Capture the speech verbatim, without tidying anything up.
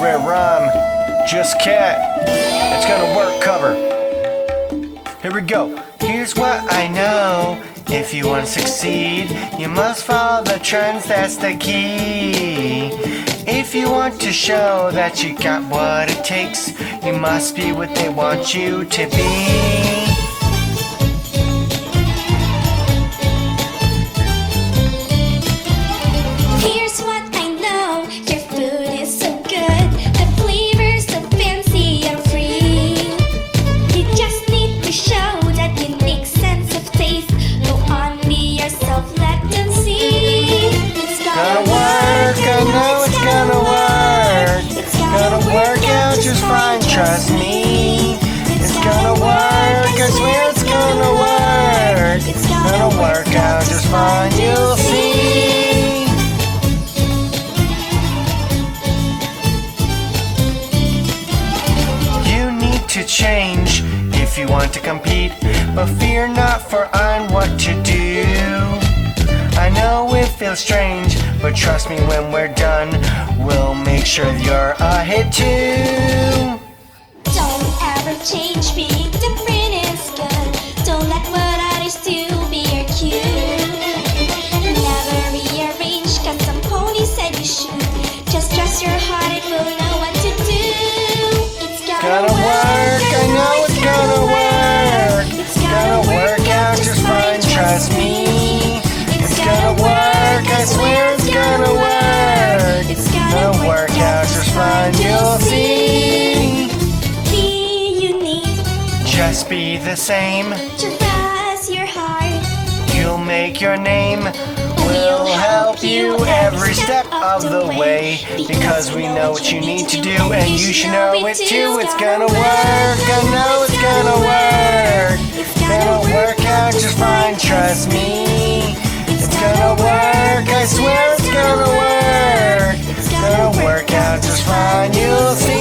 Red Rhyme, Just Cat. It's gonna work cover. Here we go. Here's what I know. If you want to succeed, you must follow the trends, that's the key. If you want to show that you got what it takes, you must be what they want you to be. Trust me, it's gonna work, I swear it's gonna work. It's gonna work out just fine, you'll see. You need to change if you want to compete, but fear not, for I'm what to do. I know it feels strange, but trust me, when we're done, we'll make sure you're a hit too. Change, being different is good. Don't let what others do be your cue. Never rearrange, cause some pony said you should. Just trust your heart, it will know what to do. It's gonna, gonna work, I know it's gonna work. It's gonna work out just fine, trust me. It's gonna work, I swear it's gonna work. It's gonna work out just fine, you'll see. Just be the same. Trust your heart. You'll make your name. We'll help you every step of the way, because we know what you need to do, and you should know it too. It's gonna work, I know it's gonna work. It's gonna work out just fine, trust me. It's gonna work, I swear it's gonna work. It's gonna work out just fine, you'll see.